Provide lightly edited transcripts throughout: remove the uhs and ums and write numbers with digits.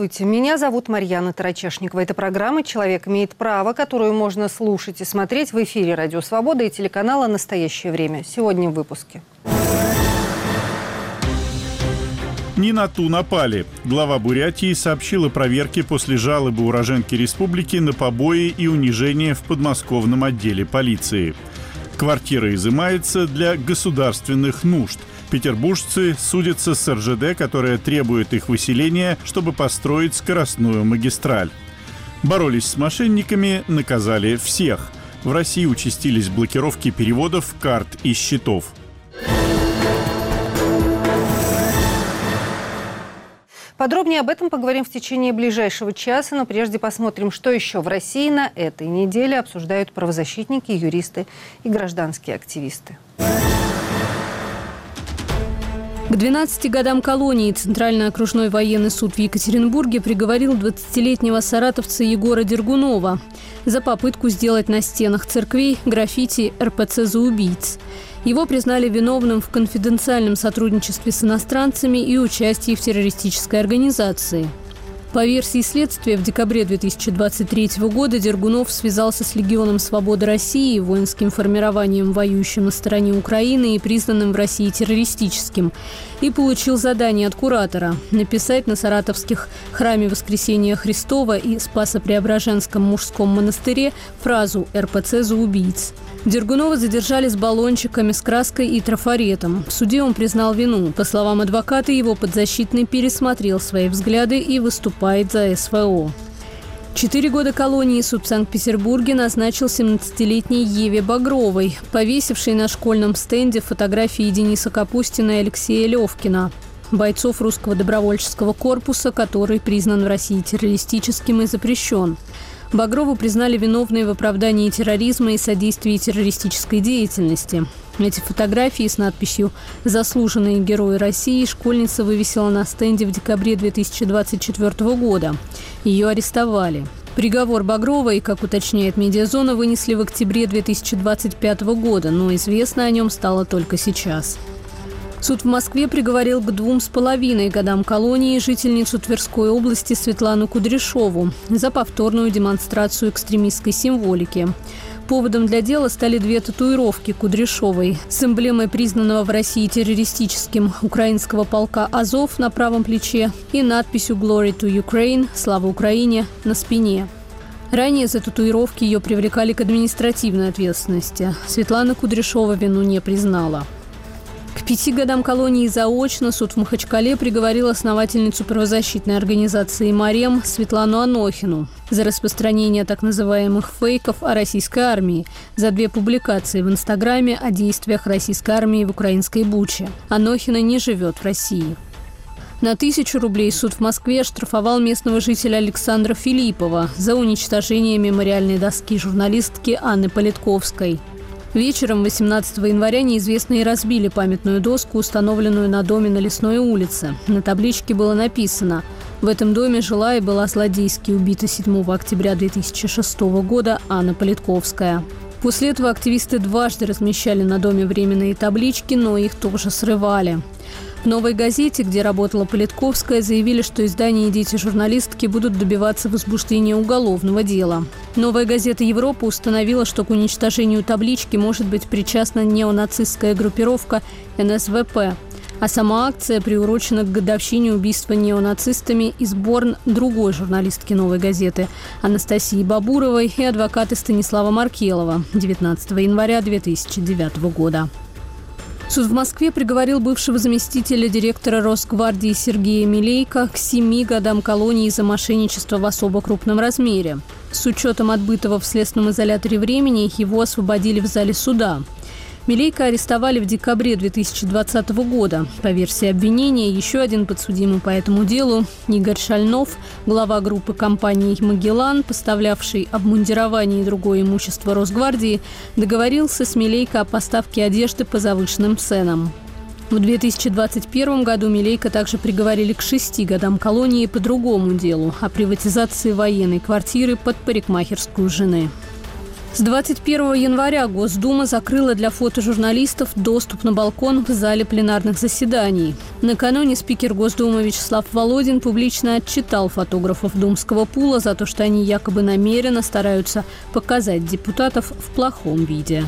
Здравствуйте, меня зовут Марьяна Тарачешникова. Это программа «Человек имеет право», которую можно слушать и смотреть в эфире «Радио Свобода» и телеканала «Настоящее время». Сегодня в выпуске. Не на ту напали. Глава Бурятии сообщил о проверке после жалобы уроженки республики на побои и унижение в подмосковном отделе полиции. Квартира изымается для государственных нужд. Петербуржцы судятся с РЖД, которая требует их выселения, чтобы построить скоростную магистраль. Боролись с мошенниками, наказали всех. В России участились блокировки переводов, карт и счетов. Подробнее об этом поговорим в течение ближайшего часа, но прежде посмотрим, что еще в России на этой неделе обсуждают правозащитники, юристы и гражданские активисты. К 12 годам колонии Центральный окружной военный суд в Екатеринбурге приговорил 20-летнего саратовца Егора Дергунова за попытку сделать на стенах церквей граффити «РПЦ за убийц». Его признали виновным в конфиденциальном сотрудничестве с иностранцами и участии в террористической организации. По версии следствия, в декабре 2023 года Дергунов связался с Легионом Свободы России, воинским формированием, воюющим на стороне Украины и признанным в России террористическим, и получил задание от куратора – написать на саратовских храме Воскресения Христова и Спасо-Преображенском мужском монастыре фразу «РПЦ за убийц». Дергунова задержали с баллончиками, с краской и трафаретом. В суде он признал вину. По словам адвоката, его подзащитный пересмотрел свои взгляды и выступает за СВО. 4 года колонии суд в Санкт-Петербурге назначил 17-летней Еве Багровой, повесившей на школьном стенде фотографии Дениса Капустина и Алексея Левкина, бойцов русского добровольческого корпуса, который признан в России террористическим и запрещен. Багрову признали виновной в оправдании терроризма и содействии террористической деятельности. Эти фотографии с надписью «Заслуженные герои России» школьница вывесила на стенде в декабре 2024 года. Ее арестовали. Приговор Багровой, как уточняет «Медиазона», вынесли в октябре 2025 года, но известно о нем стало только сейчас. Суд в Москве приговорил к 2,5 годам колонии жительницу Тверской области Светлану Кудряшову за повторную демонстрацию экстремистской символики. Поводом для дела стали 2 татуировки Кудряшовой с эмблемой признанного в России террористическим украинского полка «Азов» на правом плече и надписью «Glory to Ukraine» – «Слава Украине» на спине. Ранее за татуировки ее привлекали к административной ответственности. Светлана Кудряшова вину не признала. К 5 годам колонии заочно суд в Махачкале приговорил основательницу правозащитной организации «Марем» Светлану Анохину за распространение так называемых фейков о российской армии, за 2 публикации в Инстаграме о действиях российской армии в украинской Буче. Анохина не живет в России. На 1000 рублей суд в Москве оштрафовал местного жителя Александра Филиппова за уничтожение мемориальной доски журналистки Анны Политковской. Вечером 18 января неизвестные разбили памятную доску, установленную на доме на Лесной улице. На табличке было написано: «В этом доме жила и была злодейски убита 7 октября 2006 года Анна Политковская». После этого активисты дважды размещали на доме временные таблички, но их тоже срывали. В «Новой газете», где работала Политковская, заявили, что издание и дети журналистки будут добиваться возбуждения уголовного дела. «Новая газета Европа» установила, что к уничтожению таблички может быть причастна неонацистская группировка НСВП, а сама акция приурочена к годовщине убийства неонацистами из Борн другой журналистки «Новой газеты» Анастасии Бабуровой и адвоката Станислава Маркелова 19 января 2009 года. Суд в Москве приговорил бывшего заместителя директора Росгвардии Сергея Милейко к 7 годам колонии за мошенничество в особо крупном размере. С учетом отбытого в следственном изоляторе времени его освободили в зале суда. Милейко арестовали в декабре 2020 года. По версии обвинения, еще один подсудимый по этому делу, Игорь Шальнов, глава группы компаний «Магеллан», поставлявший обмундирование и другое имущество Росгвардии, договорился с Милейко о поставке одежды по завышенным ценам. В 2021 году Милейко также приговорили к 6 годам колонии по другому делу – о приватизации военной квартиры под парикмахерскую жены. С 21 января Госдума закрыла для фотожурналистов доступ на балкон в зале пленарных заседаний. Накануне спикер Госдумы Вячеслав Володин публично отчитал фотографов думского пула за то, что они якобы намеренно стараются показать депутатов в плохом виде.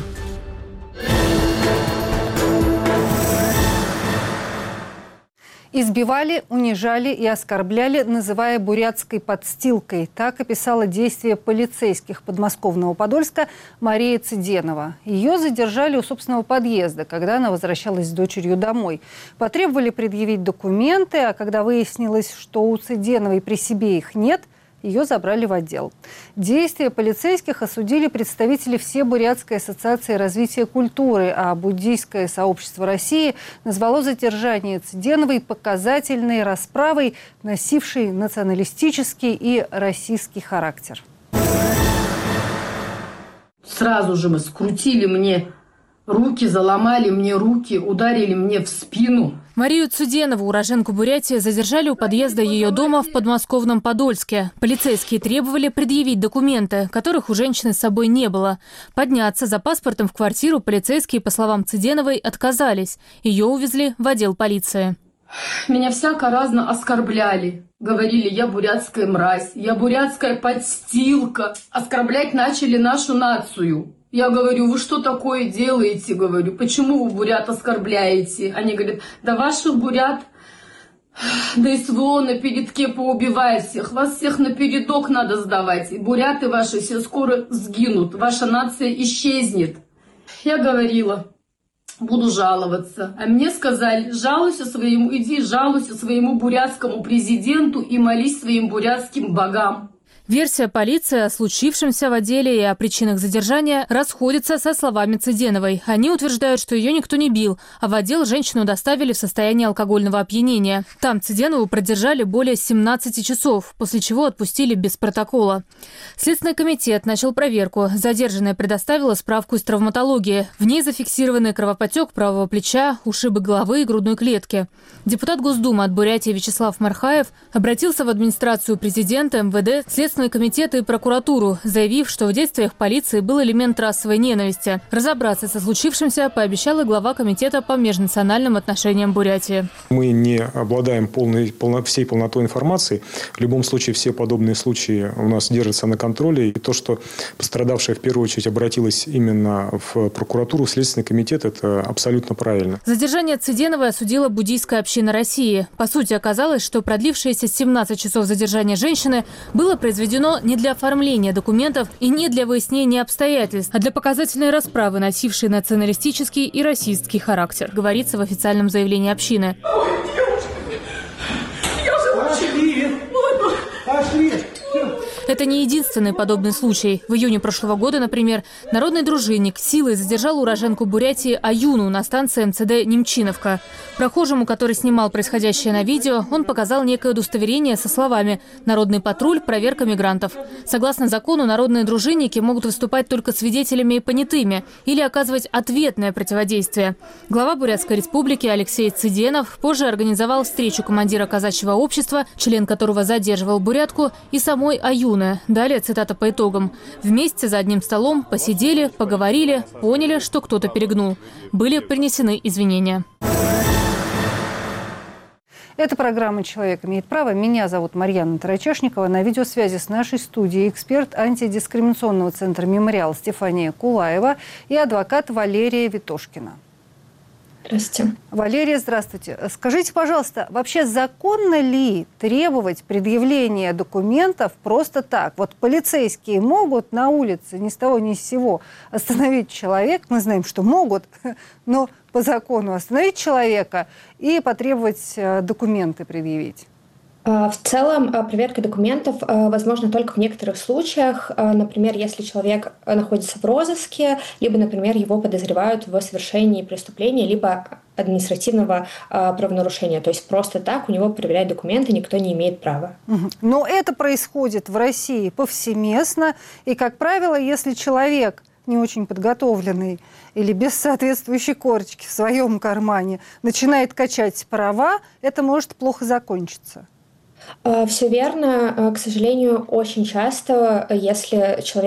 Избивали, унижали и оскорбляли, называя бурятской подстилкой. Так описала действия полицейских подмосковного Подольска Мария Цыденова. Ее задержали у собственного подъезда, когда она возвращалась с дочерью домой. Потребовали предъявить документы, а когда выяснилось, что у Цыденовой при себе их нет, ее забрали в отдел. Действия полицейских осудили представители Всебурятской ассоциации развития культуры, а буддийское сообщество России назвало задержание Цыденовой показательной расправой, носившей националистический и российский характер. Сразу же мы скрутили мне руки, заломали мне руки, ударили мне в спину. Марию Цыденову, уроженку Бурятии, задержали у подъезда ее дома в подмосковном Подольске. Полицейские требовали предъявить документы, которых у женщины с собой не было. Подняться за паспортом в квартиру полицейские, по словам Цыденовой, отказались. Ее увезли в отдел полиции. Меня всяко-разно оскорбляли. Говорили, я бурятская мразь, я бурятская подстилка. Оскорблять начали нашу нацию. Я говорю, вы что такое делаете? Говорю, почему вы бурят оскорбляете? Они говорят, да ваших бурят ДСВО на передке поубивает всех. Вас всех на передок надо сдавать. Буряты ваши все скоро сгинут. Ваша нация исчезнет. Я говорила, буду жаловаться. А мне сказали, иди жалуйся своему бурятскому президенту и молись своим бурятским богам. Версия полиции о случившемся в отделе и о причинах задержания расходится со словами Цыденовой. Они утверждают, что ее никто не бил, а в отдел женщину доставили в состоянии алкогольного опьянения. Там Цыденову продержали более 17 часов, после чего отпустили без протокола. Следственный комитет начал проверку. Задержанная предоставила справку из травматологии. В ней зафиксированы кровопотек правого плеча, ушибы головы и грудной клетки. Депутат Госдумы от Бурятии Вячеслав Мархаев обратился в администрацию президента, МВД, Следственный комитет и прокуратуру, заявив, что в действиях полиции был элемент расовой ненависти. Разобраться со случившимся пообещал и глава комитета по межнациональным отношениям Бурятии. Мы не обладаем всей полнотой информации. В любом случае все подобные случаи у нас держатся на контроле. И то, что пострадавшая в первую очередь обратилась именно в прокуратуру, в Следственный комитет, это абсолютно правильно. Задержание Цыденовой осудила буддийская община России. По сути, оказалось, что продлившееся 17 часов задержания женщины было произведено не для оформления документов и не для выяснения обстоятельств, а для показательной расправы, носившей националистический и расистский характер, говорится в официальном заявлении общины. Это не единственный подобный случай. В июне прошлого года, например, народный дружинник силой задержал уроженку Бурятии Аюну на станции МЦД Немчиновка. Прохожему, который снимал происходящее на видео, он показал некое удостоверение со словами «Народный патруль, проверка мигрантов». Согласно закону, народные дружинники могут выступать только свидетелями и понятыми или оказывать ответное противодействие. Глава Бурятской республики Алексей Цыденов позже организовал встречу командира казачьего общества, член которого задерживал бурятку, и самой Аюны. Далее цитата по итогам. «Вместе за одним столом посидели, поговорили, поняли, что кто-то перегнул. Были принесены извинения». Это программа «Человек имеет право». Меня зовут Марьяна Тарачешникова. На видеосвязи с нашей студией эксперт антидискриминационного центра «Мемориал» Стефания Кулаева и адвокат Валерия Витошкина. Здравствуйте. Валерия, здравствуйте. Скажите, пожалуйста, вообще законно ли требовать предъявления документов просто так? Вот полицейские могут на улице ни с того ни с сего остановить человека, мы знаем, что могут, но по закону остановить человека и потребовать документы предъявить? В целом, проверка документов возможна только в некоторых случаях. Например, если человек находится в розыске, либо, например, его подозревают в совершении преступления, либо административного правонарушения. То есть просто так у него проверять документы никто не имеет права. Но это происходит в России повсеместно. И, как правило, если человек не очень подготовленный или без соответствующей корочки в своем кармане начинает качать права, это может плохо закончиться. Все верно. К сожалению, очень часто, если человек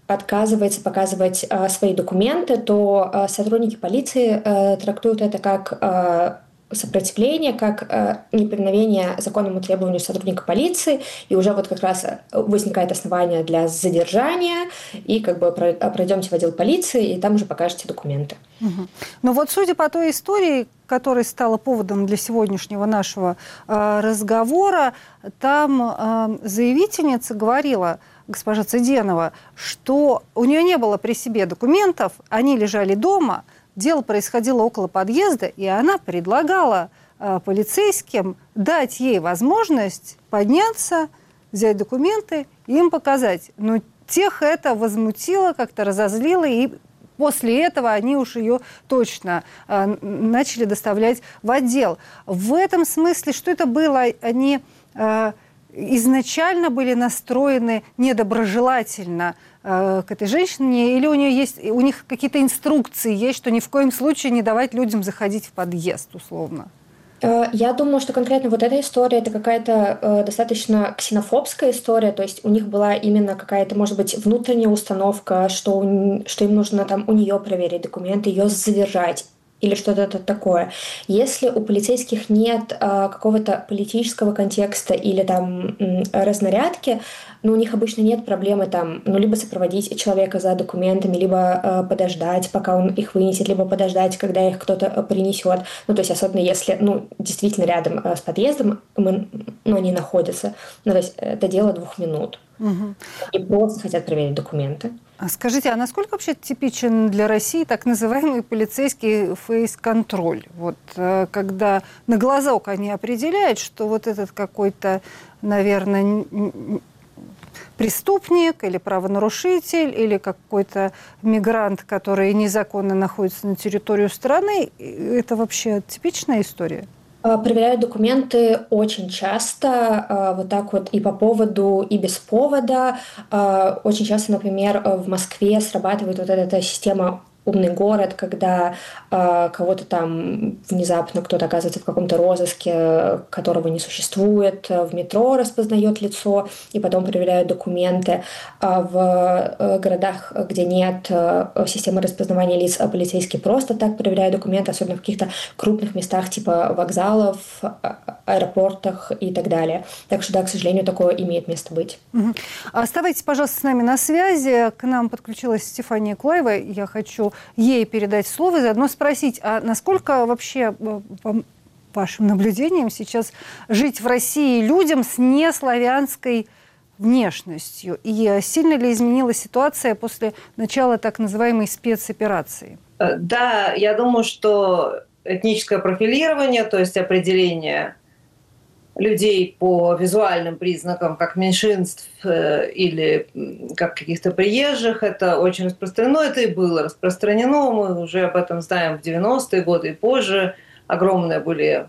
отказывается показывать свои документы, то сотрудники полиции трактуют это как сопротивление, как неповиновение законному требованию сотрудника полиции, и уже вот как раз возникает основание для задержания, и как бы пройдемте в отдел полиции, и там уже покажете документы. Угу. Ну вот судя по той истории, которая стала поводом для сегодняшнего нашего разговора, там заявительница говорила, госпожа Цыденова, что у нее не было при себе документов, они лежали дома, дело происходило около подъезда, и она предлагала полицейским дать ей возможность подняться, взять документы и им показать. Но тех это возмутило, как-то разозлило, и после этого они уж ее точно начали доставлять в отдел. В этом смысле, что это было? Они изначально были настроены недоброжелательно к этой женщине, или у них какие-то инструкции есть, что ни в коем случае не давать людям заходить в подъезд, условно? Я думаю, что конкретно вот эта история — это какая-то достаточно ксенофобская история, то есть у них была именно какая-то, может быть, внутренняя установка, что им нужно там у нее проверить документы, ее задержать или что-то такое. Если у полицейских нет какого-то политического контекста или там разнарядки, у них обычно нет проблемы там, либо сопроводить человека за документами, либо подождать, пока он их вынесет, либо подождать, когда их кто-то принесет. То есть особенно если, действительно рядом с подъездом, они находятся. То есть это дело 2 минут. Угу. И просто хотят проверить документы. Скажите, а насколько вообще типичен для России так называемый полицейский фейс-контроль? Вот когда на глазок они определяют, что вот этот какой-то, наверное, преступник или правонарушитель, или какой-то мигрант, который незаконно находится на территории страны, это вообще типичная история? Проверяют документы очень часто, вот так вот и по поводу, и без повода. Очень часто, например, в Москве срабатывает вот эта система «Умный город», когда кого-то там внезапно кто-то оказывается в каком-то розыске, которого не существует, в метро распознает лицо и потом проверяют документы. А в городах, где нет системы распознавания лиц, полицейские просто так проверяют документы, особенно в каких-то крупных местах типа вокзалов, аэропортах и так далее. Так что, да, к сожалению, такое имеет место быть. Угу. Оставайтесь, пожалуйста, с нами на связи. К нам подключилась Стефания Клаева. Я хочу ей передать слово и заодно спросить, а насколько вообще, по вашим наблюдениям, сейчас жить в России людям с неславянской внешностью? И сильно ли изменилась ситуация после начала так называемой спецоперации? Да, я думаю, что этническое профилирование, то есть определение людей по визуальным признакам как меньшинств или как каких-то приезжих, это очень распространено, это и было распространено, мы уже об этом знаем в 90-е годы и позже, огромные были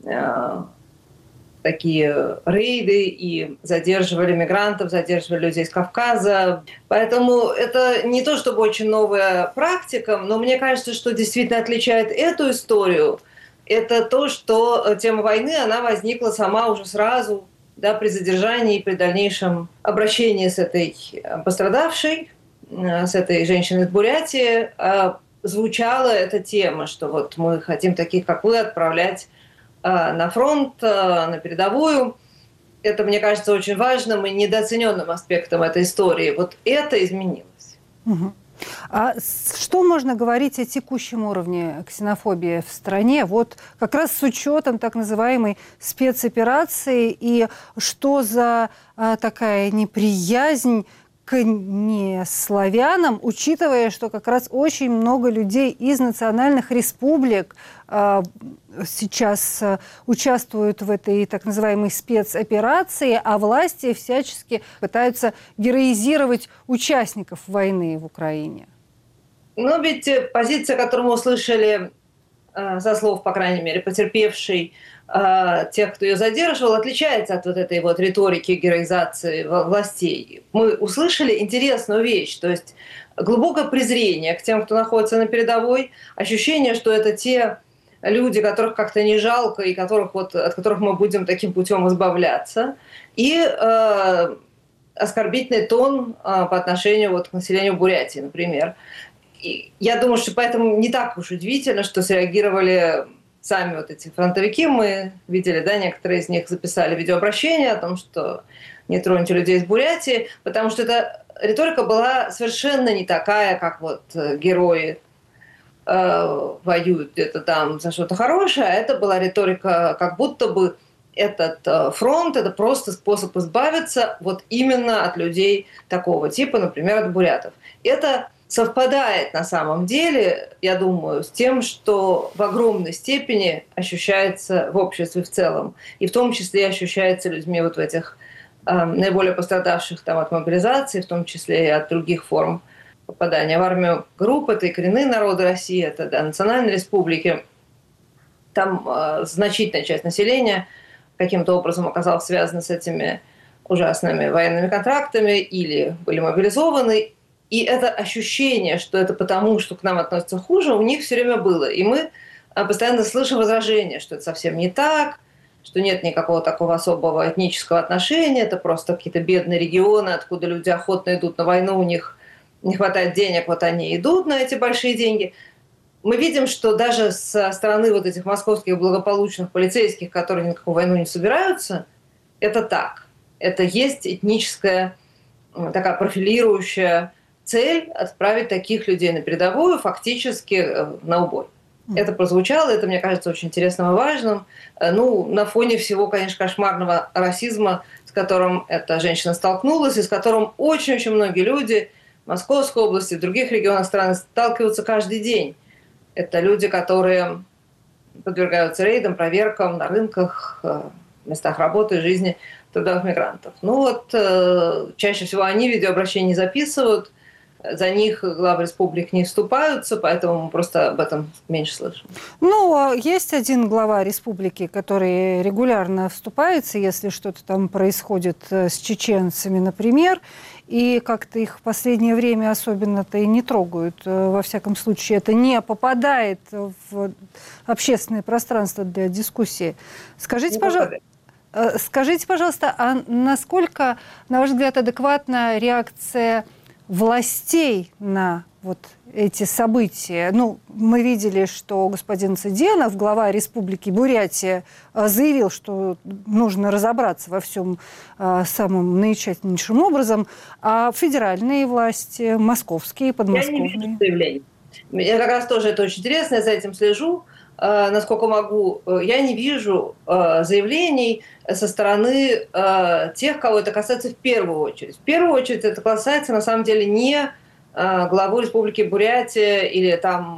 такие рейды и задерживали мигрантов, задерживали людей с Кавказа. Поэтому это не то чтобы очень новая практика, но мне кажется, что действительно отличает эту историю, это то, что тема войны, она возникла сама уже сразу, да, при задержании и при дальнейшем обращении с этой пострадавшей, с этой женщиной из Бурятии, звучала эта тема, что вот мы хотим таких, как вы, отправлять на фронт, на передовую. Это, мне кажется, очень важным и недооцененным аспектом этой истории. Вот это изменилось. Угу. А что можно говорить о текущем уровне ксенофобии в стране? Вот как раз с учетом так называемой спецоперации, и что за такая неприязнь к неславянам, учитывая, что как раз очень много людей из национальных республик сейчас участвуют в этой так называемой спецоперации, а власти всячески пытаются героизировать участников войны в Украине. Но ведь позиция, которую мы услышали со слов, по крайней мере, потерпевшей, тех, кто ее задерживал, отличается от вот этой вот риторики героизации властей. Мы услышали интересную вещь, то есть глубокое презрение к тем, кто находится на передовой, ощущение, что это те люди, которых как-то не жалко и от которых мы будем таким путем избавляться. И оскорбительный тон по отношению к населению Бурятии, например. И я думаю, что поэтому не так уж удивительно, что среагировали сами эти фронтовики. Мы видели, да, некоторые из них записали видеообращение о том, что не троньте людей из Бурятии, потому что эта риторика была совершенно не такая, как герои воюют где-то там за что-то хорошее, а это была риторика, как будто бы этот фронт – это просто способ избавиться именно от людей такого типа, например, от бурятов. Это совпадает на самом деле, я думаю, с тем, что в огромной степени ощущается в обществе в целом, и в том числе ощущается людьми в этих наиболее пострадавших от мобилизации, в том числе и от других форм попадания в армию групп. Это и коренные народы России, это национальные республики. Там значительная часть населения каким-то образом оказалась связана с этими ужасными военными контрактами или были мобилизованы. И это ощущение, что это потому, что к нам относятся хуже, у них все время было. И мы постоянно слышим возражения, что это совсем не так, что нет никакого такого особого этнического отношения, это просто какие-то бедные регионы, откуда люди охотно идут на войну, у них не хватает денег, они идут на эти большие деньги. Мы видим, что даже со стороны этих московских благополучных полицейских, которые ни на какую войну не собираются, это так. Это есть этническая, такая профилирующая цель отправить таких людей на передовую, фактически на убой. Это прозвучало, это, мне кажется, очень интересным и важным. На фоне всего, конечно, кошмарного расизма, с которым эта женщина столкнулась, и с которым очень-очень многие люди в Московской области, в других регионах страны сталкиваются каждый день. Это люди, которые подвергаются рейдам, проверкам на рынках, местах работы, жизни трудовых мигрантов. Чаще всего они видеообращения не записывают, за них главы республик не вступаются, поэтому мы просто об этом меньше слышим. Есть один глава республики, который регулярно вступается, если что-то там происходит с чеченцами, например, и как-то их в последнее время особенно-то и не трогают. Во всяком случае, это не попадает в общественное пространство для дискуссии. Скажите, пожалуйста, а насколько, на ваш взгляд, адекватна реакция властей на эти события? Мы видели, что господин Цыденов, глава Республики Бурятия, заявил, что нужно разобраться во всем самым наитщательнейшим образом, а федеральные власти, московские, подмосковные... Я не вижу заявлений. Я как раз тоже это очень интересно, я за этим слежу. Насколько могу, я не вижу заявлений со стороны тех, кого это касается в первую очередь. В первую очередь это касается, на самом деле, не главу Республики Бурятия или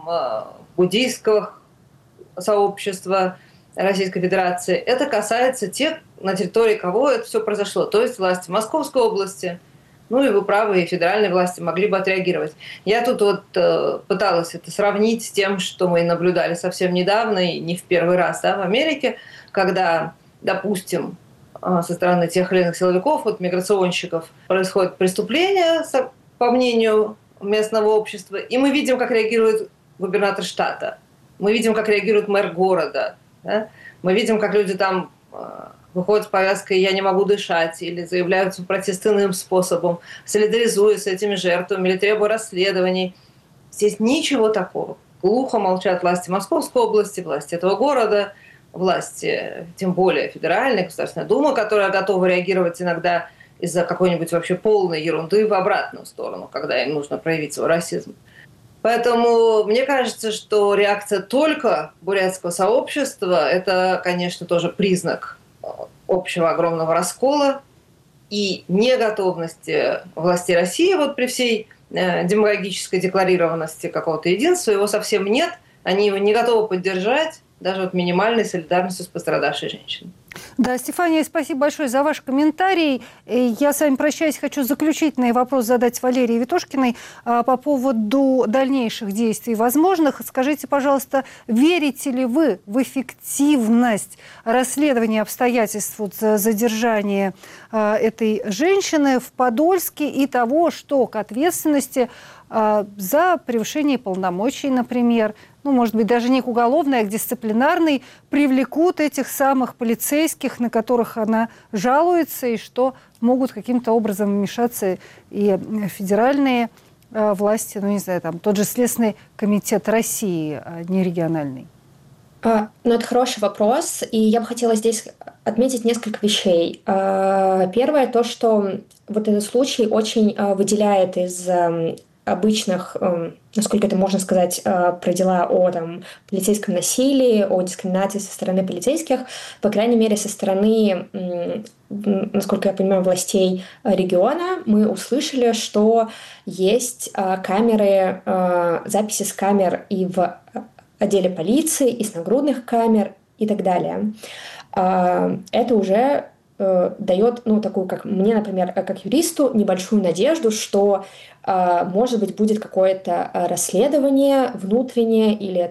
буддийского сообщества Российской Федерации. Это касается тех, на территории кого это все произошло, то есть власти Московской области. И вы правы, и федеральные власти могли бы отреагировать. Я тут пыталась это сравнить с тем, что мы наблюдали совсем недавно, и не в первый раз, в Америке, когда, допустим, со стороны тех или иных силовиков, миграционщиков, происходит преступление, по мнению местного общества, и мы видим, как реагирует губернатор штата, мы видим, как реагирует мэр города, да? Мы видим, как люди там выходят с повязкой «я не могу дышать» или заявляют протест иным способом, солидаризуясь с этими жертвами или требуя расследований. Здесь ничего такого. Глухо молчат власти Московской области, власти этого города, власти, тем более федеральная Государственная Дума, которая готова реагировать иногда из-за какой-нибудь вообще полной ерунды в обратную сторону, когда им нужно проявить свой расизм. Поэтому мне кажется, что реакция только бурятского сообщества – это, конечно, тоже признак общего огромного раскола и неготовности властей России при всей демагогической декларированности какого-то единства. Его совсем нет. Они его не готовы поддержать даже минимальной солидарностью с пострадавшей женщиной. Да, Стефания, спасибо большое за ваш комментарий. Я с вами прощаюсь, хочу заключительный вопрос задать Валерии Ветошкиной по поводу дальнейших действий возможных. Скажите, пожалуйста, верите ли вы в эффективность расследования обстоятельств задержания этой женщины в Подольске и того, что к ответственности за превышение полномочий, например, может быть, даже не к уголовной, а к дисциплинарной, привлекут этих самых полицейских, на которых она жалуется, и что могут каким-то образом вмешаться и федеральные власти, тот же Следственный комитет России, не региональный? Это хороший вопрос, и я бы хотела здесь отметить несколько вещей. Первое, то, что вот этот случай очень выделяет из обычных, насколько это можно сказать, про дела о полицейском насилии, о дискриминации со стороны полицейских, по крайней мере, со стороны, насколько я понимаю, властей региона, мы услышали, что есть камеры, записи с камер и в отделе полиции, и с нагрудных камер и так далее. Это уже дает, такую, как мне, например, как юристу, небольшую надежду, что, может быть, будет какое-то расследование внутреннее или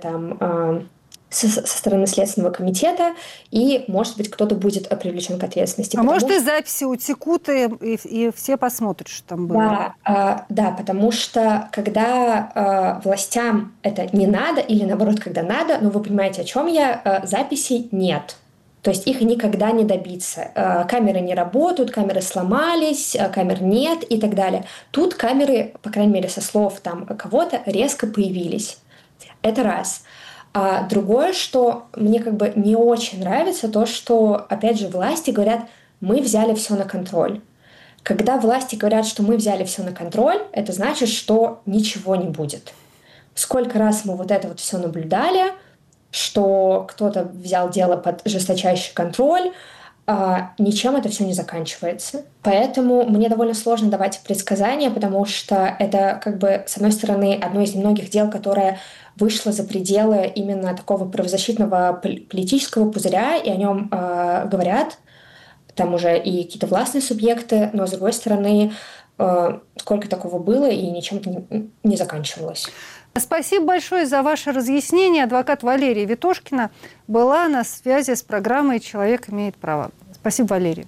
со стороны Следственного комитета, и, может быть, кто-то будет привлечен к ответственности. Может, и записи утекут, и все посмотрят, что там было. Да, потому что когда властям это не надо, или наоборот, когда надо, вы понимаете, о чем я, записей нет. То есть их никогда не добиться. Камеры не работают, камеры сломались, камер нет и так далее. Тут камеры, по крайней мере, со слов кого-то, резко появились. Это раз. А другое, что мне не очень нравится, то, что, опять же, власти говорят, мы взяли все на контроль. Когда власти говорят, что мы взяли все на контроль, это значит, что ничего не будет. Сколько раз мы это все наблюдали, что кто-то взял дело под жесточайший контроль, ничем это все не заканчивается. Поэтому мне довольно сложно давать предсказания, потому что это, с одной стороны, одно из немногих дел, которое вышло за пределы именно такого правозащитного политического пузыря, и о нем говорят, там уже и какие-то властные субъекты, но, с другой стороны, сколько такого было, и ничем это не заканчивалось. Спасибо большое за ваше разъяснение. Адвокат Валерия Ветошкина была на связи с программой «Человек имеет право». Спасибо, Валерия.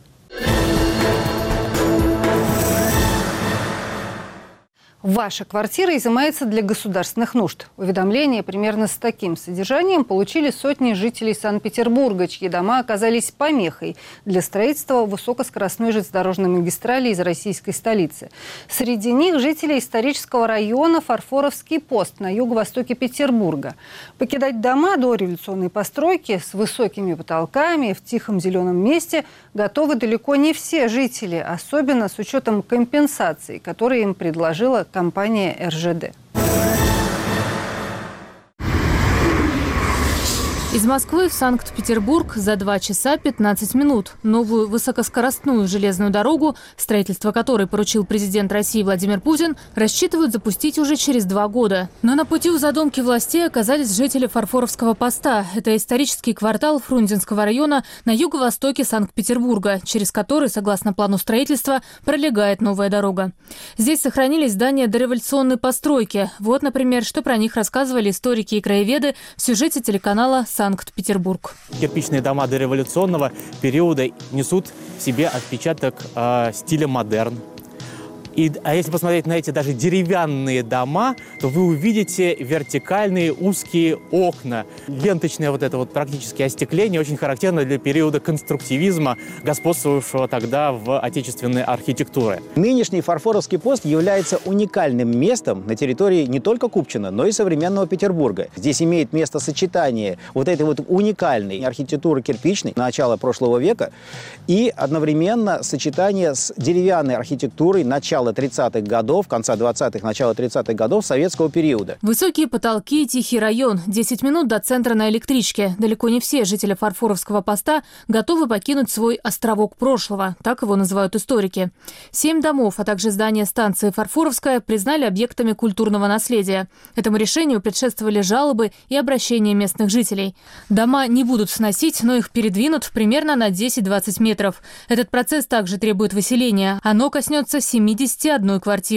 Ваша квартира изымается для государственных нужд. Уведомление примерно с таким содержанием получили сотни жителей Санкт-Петербурга, чьи дома оказались помехой для строительства высокоскоростной железнодорожной магистрали из российской столицы. Среди них жители исторического района Фарфоровский пост на юго-востоке Петербурга. Покидать дома дореволюционной постройки с высокими потолками в тихом зеленом месте готовы далеко не все жители, особенно с учетом компенсаций, которые им предложила компания РЖД. Из Москвы в Санкт-Петербург за 2 часа 15 минут. Новую высокоскоростную железную дорогу, строительство которой поручил президент России Владимир Путин, рассчитывают запустить уже через 2 года. Но на пути у задумки властей оказались жители Фарфоровского поста. Это исторический квартал Фрунзенского района на юго-востоке Санкт-Петербурга, через который, согласно плану строительства, пролегает новая дорога. Здесь сохранились здания дореволюционной постройки. Вот, например, что про них рассказывали историки и краеведы в сюжете телеканала «Санкт-Петербург». Кирпичные дома дореволюционного периода несут в себе отпечаток стиля модерн. А если посмотреть на эти даже деревянные дома, то вы увидите вертикальные узкие окна. Ленточное практически остекление очень характерно для периода конструктивизма, господствовавшего тогда в отечественной архитектуре. Нынешний Фарфоровский пост является уникальным местом на территории не только Купчино, но и современного Петербурга. Здесь имеет место сочетание этой уникальной архитектуры кирпичной начала прошлого века и одновременно сочетание с деревянной архитектурой начала 30-х годов, конца 20-х, начала 30-х годов советского периода. Высокие потолки, тихий район. 10 минут до центра на электричке. Далеко не все жители Фарфоровского поста готовы покинуть свой островок прошлого. Так его называют историки. 7 домов, а также здание станции Фарфоровская признали объектами культурного наследия. Этому решению предшествовали жалобы и обращения местных жителей. Дома не будут сносить, но их передвинут примерно на 10-20 метров. Этот процесс также требует выселения. Оно коснется 71 квартиры.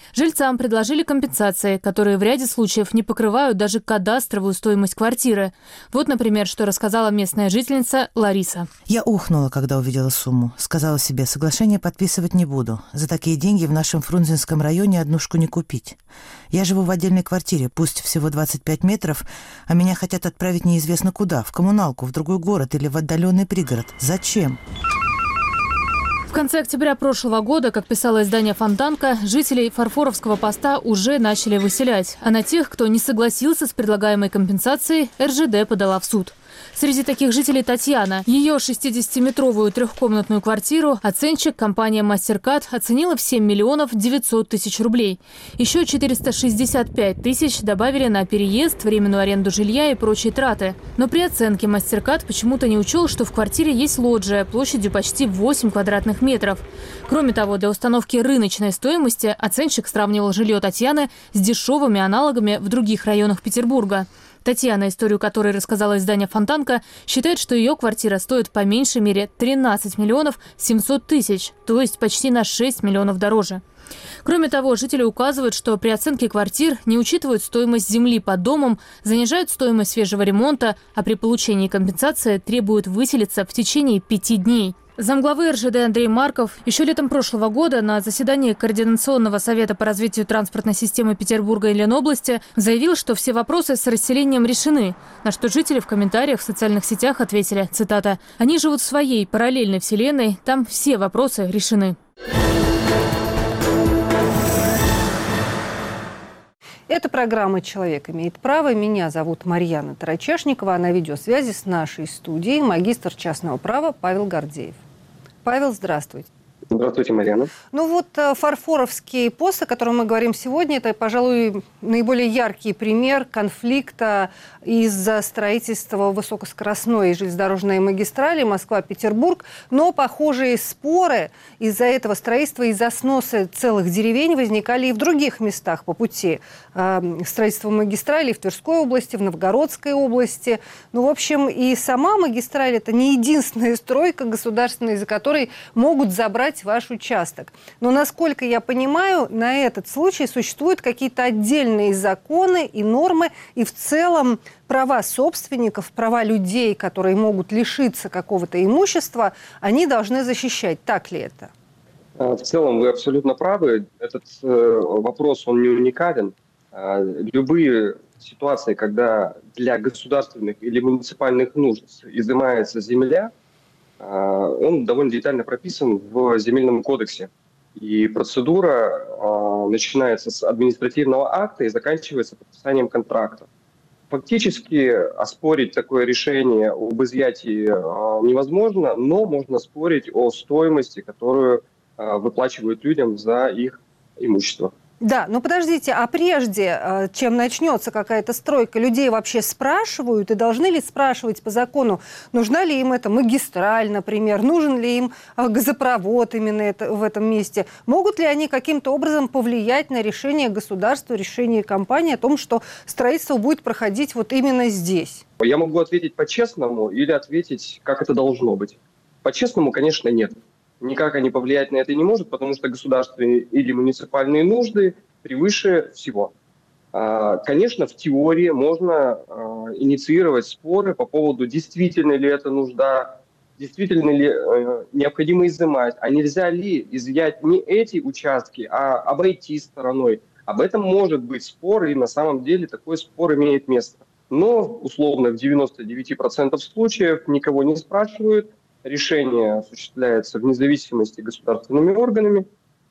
Жильцам предложили компенсации, которые в ряде случаев не покрывают даже кадастровую стоимость квартиры. Вот, например, что рассказала местная жительница Лариса. Я ухнула, когда увидела сумму. Сказала себе, соглашение подписывать не буду. За такие деньги в нашем Фрунзенском районе однушку не купить. Я живу в отдельной квартире, пусть всего 25 метров, а меня хотят отправить неизвестно куда, в коммуналку, в другой город или в отдаленный пригород. Зачем? В конце октября прошлого года, как писало издание «Фонтанка», жителей Фарфоровского поста уже начали выселять. А на тех, кто не согласился с предлагаемой компенсацией, РЖД подала в суд. Среди таких жителей Татьяна. Ее 60-метровую трехкомнатную квартиру оценщик компания «Мастеркад» оценила в 7 миллионов 900 тысяч рублей. Еще 465 тысяч добавили на переезд, временную аренду жилья и прочие траты. Но при оценке «Мастеркад» почему-то не учел, что в квартире есть лоджия площадью почти 8 квадратных метров. Кроме того, для установки рыночной стоимости оценщик сравнивал жилье Татьяны с дешевыми аналогами в других районах Петербурга. Татьяна, историю которой рассказала издание «Фонтанка», считает, что ее квартира стоит по меньшей мере 13 миллионов 700 тысяч, то есть почти на 6 миллионов дороже. Кроме того, жители указывают, что при оценке квартир не учитывают стоимость земли под домом, занижают стоимость свежего ремонта, а при получении компенсации требуют выселиться в течение 5 дней. Замглавы РЖД Андрей Марков еще летом прошлого года на заседании Координационного совета по развитию транспортной системы Петербурга и Ленобласти заявил, что все вопросы с расселением решены. На что жители в комментариях в социальных сетях ответили, цитата, «Они живут в своей параллельной вселенной, там все вопросы решены». Это программа «Человек имеет право». Меня зовут Марьяна Тарачешникова, а на видеосвязи с нашей студией магистр частного права Павел Гордеев. Павел, здравствуйте. Здравствуйте, Марьяна. Ну вот Фарфоровский пост, о котором мы говорим сегодня, это, пожалуй, наиболее яркий пример конфликта из-за строительства высокоскоростной железнодорожной магистрали Москва-Петербург. Но похожие споры из-за этого строительства, из-за сноса целых деревень возникали и в других местах по пути строительства магистрали в Тверской области, в Новгородской области. Ну, в общем, и сама магистраль – это не единственная стройка государственная, из-за которой могут забрать ваш участок. Но, насколько я понимаю, на этот случай существуют какие-то отдельные законы и нормы, и в целом права собственников, права людей, которые могут лишиться какого-то имущества, они должны защищать. Так ли это? В целом вы абсолютно правы. Этот вопрос, он не уникален. Любые ситуации, когда для государственных или муниципальных нужд изымается земля, он довольно детально прописан в Земельном кодексе. И процедура начинается с административного акта и заканчивается подписанием контракта. Фактически оспорить такое решение об изъятии невозможно, но можно спорить о стоимости, которую выплачивают людям за их имущество. Да, но подождите, а прежде, чем начнется какая-то стройка, людей вообще спрашивают и должны ли спрашивать по закону, нужна ли им эта магистраль, например, нужен ли им газопровод именно в этом месте? Могут ли они каким-то образом повлиять на решение государства, решение компании о том, что строительство будет проходить вот именно здесь? Я могу ответить по-честному или ответить, как это должно быть. По-честному, конечно, нет. Никак они повлиять на это не могут, потому что государственные или муниципальные нужды превыше всего. Конечно, в теории можно инициировать споры по поводу, действительно ли это нужда, действительно ли необходимо изымать, а нельзя ли изъять не эти участки, а обойти стороной. Об этом может быть спор, и на самом деле такой спор имеет место. Но, условно, в 99% случаев никого не спрашивают, решение осуществляется в независимости государственными органами,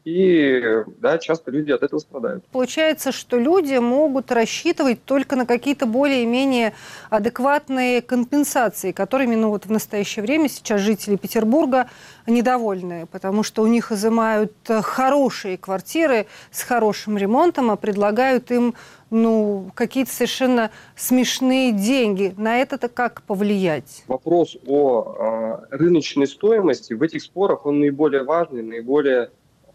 и да, часто люди от этого страдают. Получается, что люди могут рассчитывать только на какие-то более-менее адекватные компенсации, которыми в настоящее время сейчас жители Петербурга недовольны, потому что у них изымают хорошие квартиры с хорошим ремонтом, а предлагают им какие-то совершенно смешные деньги. На это-то как повлиять? Вопрос о рыночной стоимости в этих спорах, он наиболее важный, наиболее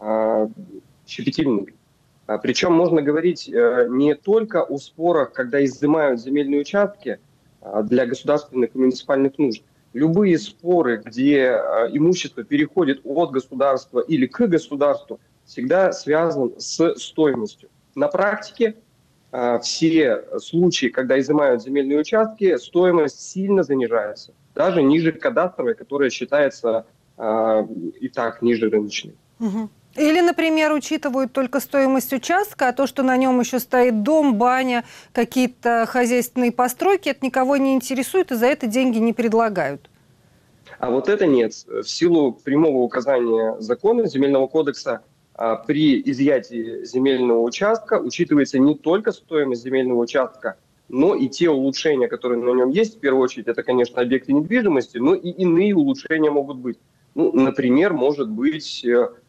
щепетильный. Причем можно говорить не только о спорах, когда изымают земельные участки для государственных и муниципальных нужд. Любые споры, где имущество переходит от государства или к государству, всегда связан с стоимостью. На практике все случаи, когда изымают земельные участки, стоимость сильно занижается. Даже ниже кадастровой, которая считается и так ниже рыночной. Или, например, учитывают только стоимость участка, а то, что на нем еще стоит дом, баня, какие-то хозяйственные постройки, это никого не интересует, и за это деньги не предлагают. А вот это нет. В силу прямого указания закона, Земельного кодекса, при изъятии земельного участка учитывается не только стоимость земельного участка, но и те улучшения, которые на нем есть. В первую очередь, это, конечно, объекты недвижимости, но и иные улучшения могут быть. Ну, например, может быть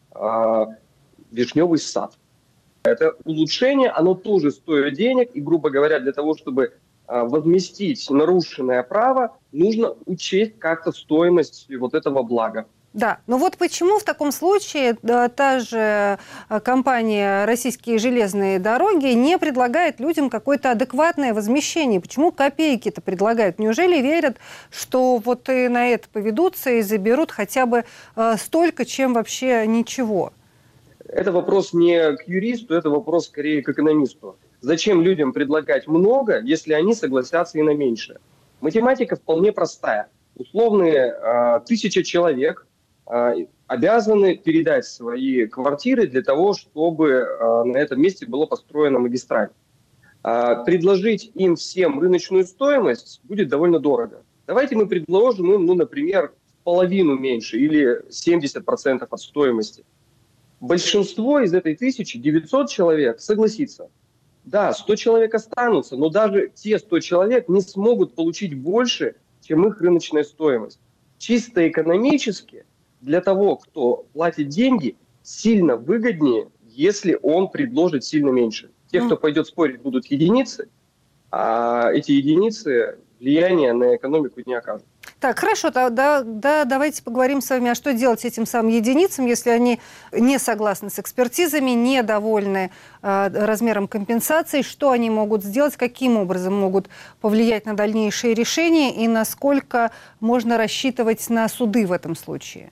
вишневый сад. Это улучшение, оно тоже стоит денег, и, грубо говоря, для того, чтобы возместить нарушенное право, нужно учесть как-то стоимость вот этого блага. Да, но вот почему в таком случае та же компания «Российские железные дороги» не предлагает людям какое-то адекватное возмещение? Почему копейки-то предлагают? Неужели верят, что вот и на это поведутся и заберут хотя бы столько, чем вообще ничего? Это вопрос не к юристу, это вопрос скорее к экономисту. Зачем людям предлагать много, если они согласятся и на меньшее? Математика вполне простая. Условные 1000 человек обязаны передать свои квартиры для того, чтобы на этом месте была построена магистраль. Предложить им всем рыночную стоимость будет довольно дорого. Давайте мы предложим им, например, в половину меньше или 70% от стоимости. Большинство из этой 1900 человек согласится. Да, 100 человек останутся, но даже те 100 человек не смогут получить больше, чем их рыночная стоимость. Чисто экономически для того, кто платит деньги, сильно выгоднее, если он предложит сильно меньше. Те, кто пойдет спорить, будут единицы, а эти единицы влияния на экономику не окажут. Так, хорошо, да, давайте поговорим с вами, а что делать этим самым единицам, если они не согласны с экспертизами, недовольны размером компенсации, что они могут сделать, каким образом могут повлиять на дальнейшие решения и насколько можно рассчитывать на суды в этом случае?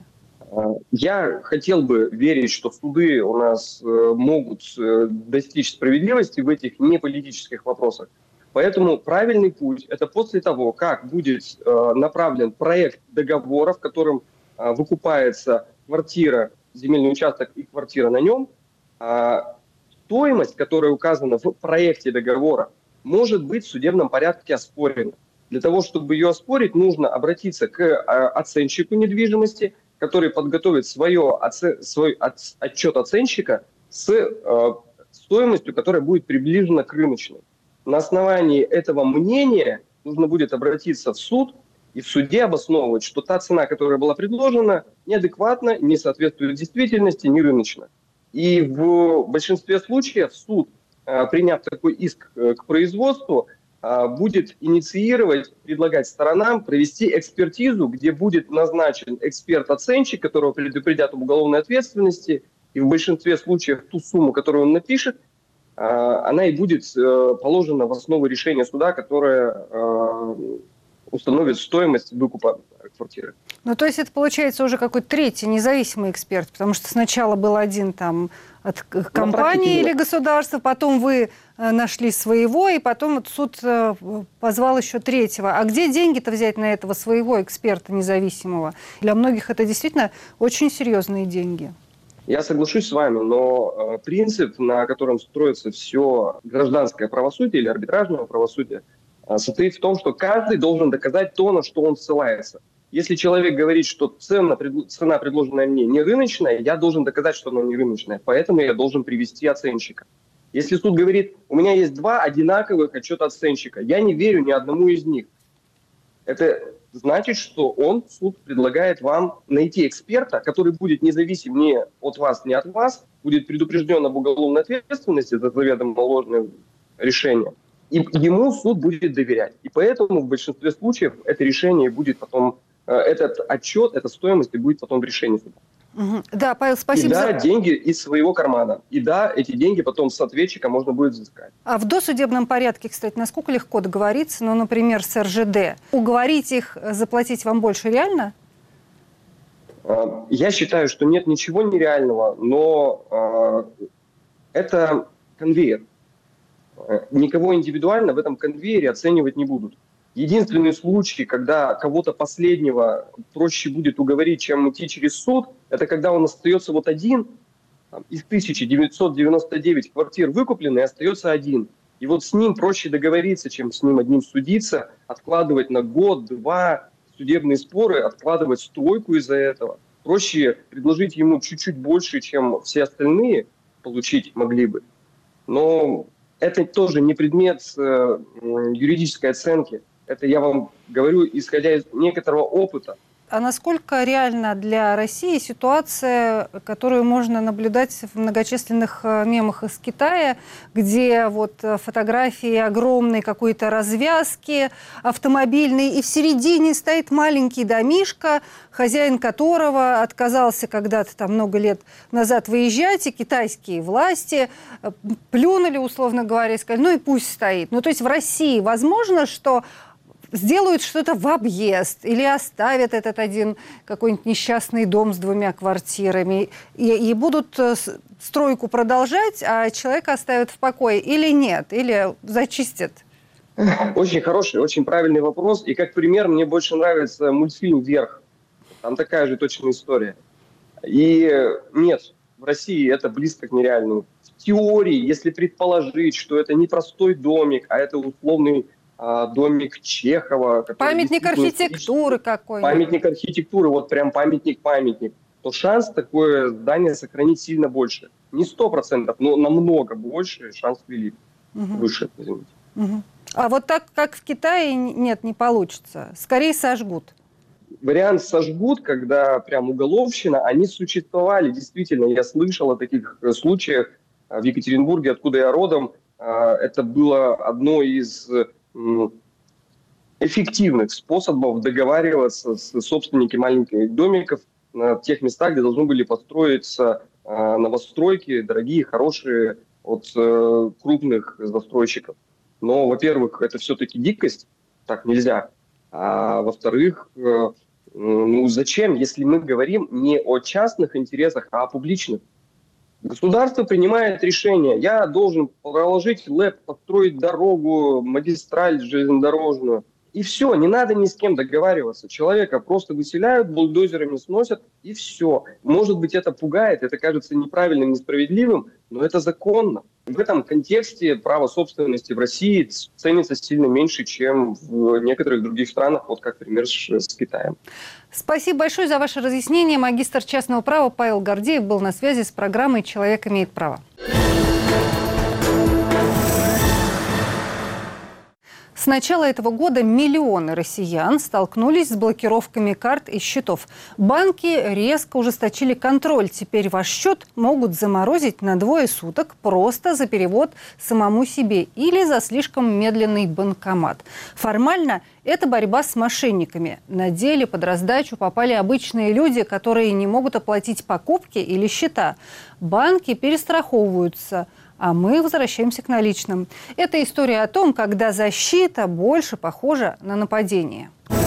Я хотел бы верить, что суды у нас могут достичь справедливости в этих неполитических вопросах. Поэтому правильный путь – это после того, как будет направлен проект договора, в котором выкупается квартира, земельный участок и квартира на нем, стоимость, которая указана в проекте договора, может быть в судебном порядке оспорена. Для того, чтобы ее оспорить, нужно обратиться к оценщику недвижимости, который подготовит свой отчет оценщика с стоимостью, которая будет приближена к рыночной. На основании этого мнения нужно будет обратиться в суд и в суде обосновывать, что та цена, которая была предложена, неадекватна, не соответствует действительности, не рыночна. И в большинстве случаев суд, приняв такой иск к производству, будет инициировать, предлагать сторонам провести экспертизу, где будет назначен эксперт-оценщик, которого предупредят об уголовной ответственности, и в большинстве случаев ту сумму, которую он напишет, она и будет положена в основу решения суда, которое установит стоимость выкупа квартиры. Ну, то есть это получается уже какой-то третий независимый эксперт, потому что сначала был один там от компании или государства, потом вы нашли своего, и потом вот суд позвал еще третьего. А где деньги-то взять на этого своего эксперта независимого? Для многих это действительно очень серьезные деньги. Я соглашусь с вами, но принцип, на котором строится все гражданское правосудие или арбитражное правосудие, состоит в том, что каждый должен доказать то, на что он ссылается. Если человек говорит, что цена, предложенная мне, не рыночная, я должен доказать, что она не рыночная. Поэтому я должен привести оценщика. Если суд говорит, у меня есть 2 одинаковых отчета оценщика, я не верю ни одному из них. Это значит, что суд предлагает вам найти эксперта, который будет независим ни от вас, ни от вас, будет предупрежден об уголовной ответственности за заведомо ложное решение, и ему суд будет доверять. И поэтому в большинстве случаев это решение будет потом, этот отчет, эта стоимость будет потом в решении суда. Угу. Да, Павел, спасибо. И да, деньги из своего кармана. И да, эти деньги потом с ответчика можно будет взыскать. А в досудебном порядке, кстати, насколько легко договориться, например, с РЖД? Уговорить их заплатить вам больше реально? Я считаю, что нет ничего нереального, но это конвейер. Никого индивидуально в этом конвейере оценивать не будут. Единственный случай, когда кого-то последнего проще будет уговорить, чем идти через суд, это когда он остается вот один, из 1999 квартир выкуплены, остается один. И вот с ним проще договориться, чем с ним одним судиться, откладывать на год-два судебные споры, откладывать стройку из-за этого. Проще предложить ему чуть-чуть больше, чем все остальные получить могли бы. Но это тоже не предмет юридической оценки. Это я вам говорю, исходя из некоторого опыта. А насколько реальна для России ситуация, которую можно наблюдать в многочисленных мемах из Китая, где вот фотографии огромной какой-то развязки автомобильной, и в середине стоит маленький домишко, хозяин которого отказался когда-то там много лет назад выезжать, и китайские власти плюнули, условно говоря, и сказали, ну и пусть стоит. Ну то есть в России возможно, что сделают что-то в объезд или оставят этот один какой-нибудь несчастный дом с 2 квартирами и будут стройку продолжать, а человека оставят в покое или нет, или зачистят? Очень хороший, очень правильный вопрос. И как пример мне больше нравится мультфильм «Вверх». Там такая же точная история. И нет, в России это близко к нереальному. В теории, если предположить, что это не простой домик, а это условный домик Чехова. Памятник архитектуры какой-нибудь. Памятник архитектуры, вот прям памятник-памятник. То шанс такое здание сохранить сильно больше. Не 100%, но намного больше шанс велик. Выше, извините. А вот так, как в Китае, нет, не получится. Скорее сожгут. Вариант сожгут, когда прям уголовщина, они существовали. Действительно, я слышал о таких случаях в Екатеринбурге, откуда я родом. Это было одно из эффективных способов договариваться с собственниками маленьких домиков на тех местах, где должны были построиться новостройки, дорогие, хорошие, от крупных застройщиков. Но, во-первых, это все-таки дикость, так нельзя. А во-вторых, ну зачем, если мы говорим не о частных интересах, а о публичных? Государство принимает решение. Я должен проложить ЛЭП, построить дорогу, магистраль железнодорожную. И все, не надо ни с кем договариваться. Человека просто выселяют, бульдозерами сносят, и все. Может быть, это пугает, это кажется неправильным, несправедливым, но это законно. В этом контексте право собственности в России ценится сильно меньше, чем в некоторых других странах, вот как, например, с Китаем. Спасибо большое за ваше разъяснение. Магистр частного права Павел Гордеев был на связи с программой «Человек имеет право». С начала этого года миллионы россиян столкнулись с блокировками карт и счетов. Банки резко ужесточили контроль. Теперь ваш счет могут заморозить на 2 суток просто за перевод самому себе или за слишком медленный банкомат. Формально это борьба с мошенниками. На деле под раздачу попали обычные люди, которые не могут оплатить покупки или счета. Банки перестраховываются. А мы возвращаемся к наличным. Это история о том, когда защита больше похожа на нападение.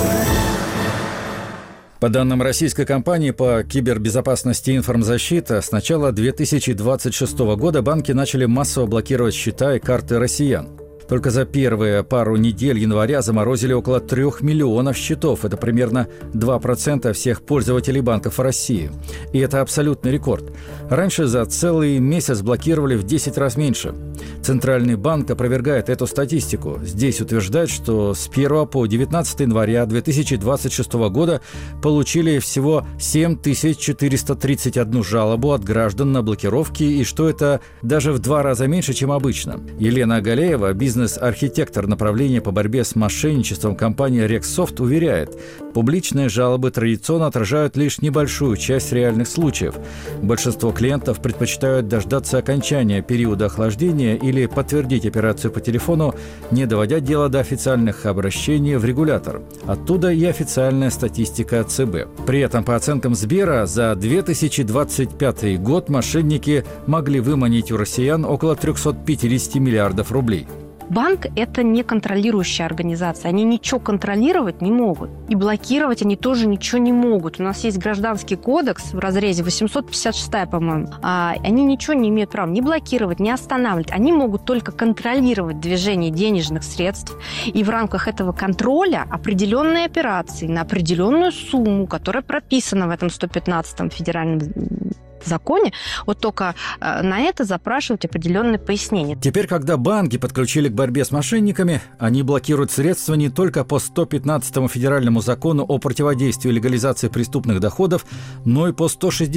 По данным российской компании по кибербезопасности «Информзащита», с начала 2026 года банки начали массово блокировать счета и карты россиян. Только за первые пару недель января заморозили около 3 миллионов счетов. Это примерно 2% всех пользователей банков в России. И это абсолютный рекорд. Раньше за целый месяц блокировали в 10 раз меньше. Центральный банк опровергает эту статистику. Здесь утверждают, что с 1 по 19 января 2026 года получили всего 7431 жалобу от граждан на блокировки, и что это даже в 2 раза меньше, чем обычно. Елена Галеева, бизнес-архитектор направления по борьбе с мошенничеством компании Рексофт, уверяет, публичные жалобы традиционно отражают лишь небольшую часть реальных случаев. Большинство клиентов предпочитают дождаться окончания периода охлаждения или подтвердить операцию по телефону, не доводя дело до официальных обращений в регулятор. Оттуда и официальная статистика ЦБ. При этом, по оценкам Сбера, за 2025 год мошенники могли выманить у россиян около 350 миллиардов рублей. Банк – это не контролирующая организация. Они ничего контролировать не могут. И блокировать они тоже ничего не могут. У нас есть Гражданский кодекс в разрезе 856, по-моему. Они ничего не имеют права ни блокировать, ни останавливать. Они могут только контролировать движение денежных средств. И в рамках этого контроля определенные операции на определенную сумму, которая прописана в этом 115-м федеральном законе, вот только на это запрашивать определенные пояснения. Теперь, когда банки подключили к борьбе с мошенниками, они блокируют средства не только по 115-му федеральному закону о противодействии легализации преступных доходов, но и по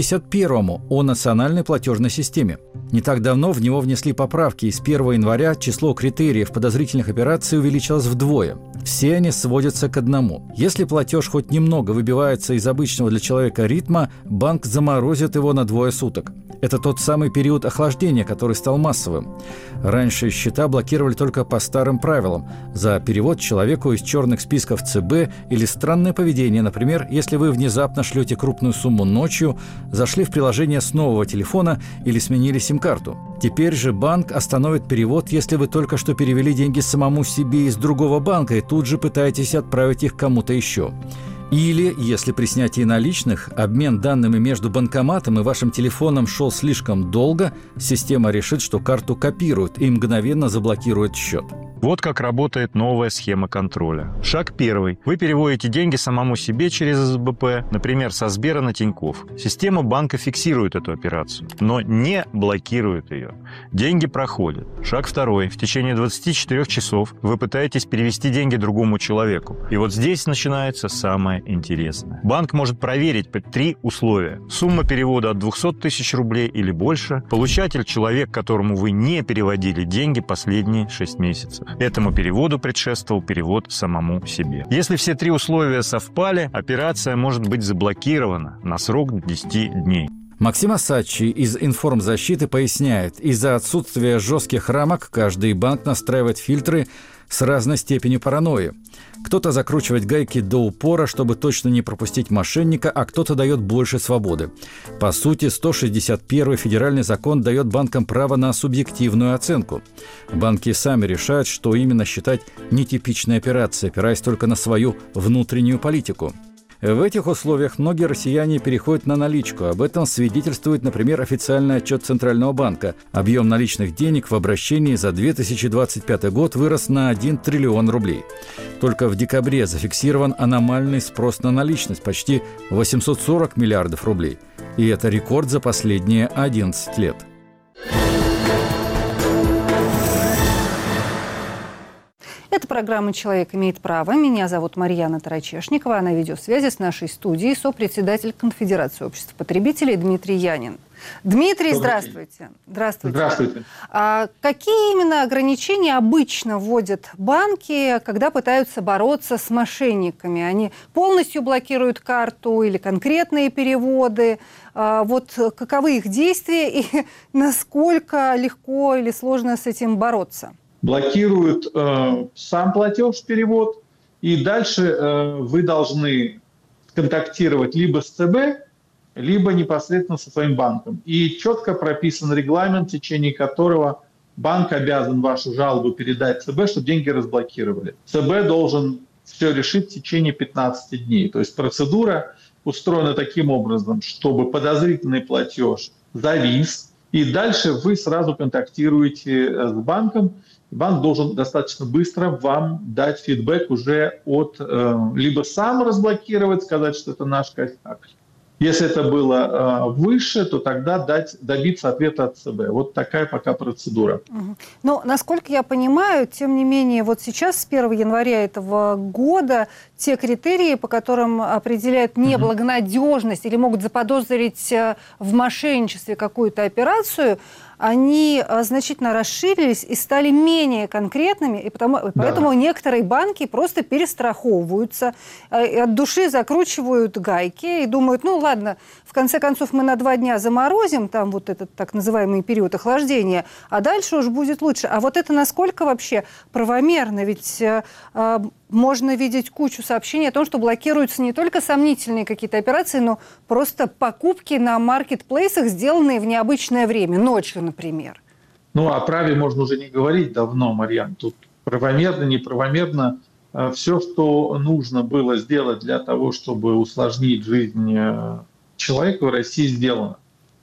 161-му о национальной платежной системе. Не так давно в него внесли поправки, и с 1 января число критериев подозрительных операций увеличилось вдвое. Все они сводятся к одному. Если платеж хоть немного выбивается из обычного для человека ритма, банк заморозит его на 2 суток. Это тот самый период охлаждения, который стал массовым. Раньше счета блокировали только по старым правилам. За перевод человеку из черных списков ЦБ или странное поведение. Например, если вы внезапно шлете крупную сумму ночью, зашли в приложение с нового телефона или сменили сим-карту. Теперь же банк остановит перевод, если вы только что перевели деньги самому себе из другого банка и тут же пытаетесь отправить их кому-то еще. Или, если при снятии наличных обмен данными между банкоматом и вашим телефоном шел слишком долго, система решит, что карту копируют и мгновенно заблокирует счет. Вот как работает новая схема контроля. Шаг 1. Вы переводите деньги самому себе через СБП, например, со Сбера на Тинькофф. Система банка фиксирует эту операцию, но не блокирует ее. Деньги проходят. Шаг 2. В течение 24 часов вы пытаетесь перевести деньги другому человеку. И вот здесь начинается самое интересное. Банк может проверить 3 условия. Сумма перевода от 200 тысяч рублей или больше. Получатель – человек, которому вы не переводили деньги последние 6 месяцев. Этому переводу предшествовал перевод самому себе. Если все 3 условия совпали, операция может быть заблокирована на срок 10 дней. Максим Асачи из Информзащиты поясняет, из-за отсутствия жестких рамок каждый банк настраивает фильтры с разной степенью паранойи. Кто-то закручивает гайки до упора, чтобы точно не пропустить мошенника, а кто-то дает больше свободы. По сути, 161-й федеральный закон дает банкам право на субъективную оценку. Банки сами решают, что именно считать нетипичной операцией, опираясь только на свою внутреннюю политику. В этих условиях многие россияне переходят на наличку. Об этом свидетельствует, например, официальный отчет Центрального банка. Объем наличных денег в обращении за 2025 год вырос на 1 триллион рублей. Только в декабре зафиксирован аномальный спрос на наличность – почти 840 миллиардов рублей. И это рекорд за последние 11 лет. Это программа «Человек имеет право». Меня зовут Марьяна Тарачешникова, а на видеосвязи с нашей студией сопредседатель Конфедерации обществ потребителей Дмитрий Янин. Дмитрий, здравствуйте. Здравствуйте. Какие именно ограничения обычно вводят банки, когда пытаются бороться с мошенниками? Они полностью блокируют карту или конкретные переводы? Вот каковы их действия и насколько легко или сложно с этим бороться? Блокируют сам платеж, перевод, и дальше вы должны контактировать либо с ЦБ, либо непосредственно со своим банком. И четко прописан регламент, в течение которого банк обязан вашу жалобу передать ЦБ, чтобы деньги разблокировали. ЦБ должен все решить в течение 15 дней. То есть процедура устроена таким образом, чтобы подозрительный платеж завис, и дальше вы сразу контактируете с банком. Банк должен достаточно быстро вам дать фидбэк уже от либо сам разблокировать, сказать, что это наш косяк. Если это было выше, то тогда добиться ответа от ЦБ. Вот такая пока процедура. Но, насколько я понимаю, тем не менее, вот сейчас, с 1 января этого года, те критерии, по которым определяют неблагонадежность или могут заподозрить в мошенничестве какую-то операцию, они значительно расширились и стали менее конкретными, и поэтому некоторые банки просто перестраховываются, от души закручивают гайки и думают, ну ладно, в конце концов мы на 2 дня заморозим там вот этот так называемый период охлаждения, а дальше уж будет лучше. А вот это насколько вообще правомерно? Ведь можно видеть кучу сообщений о том, что блокируются не только сомнительные какие-то операции, но просто покупки на маркетплейсах, сделанные в необычное время, ночью, например. Ну, о праве можно уже не говорить давно, Марьян. Тут правомерно, неправомерно. Все, что нужно было сделать для того, чтобы усложнить жизнь человека в России, сделано.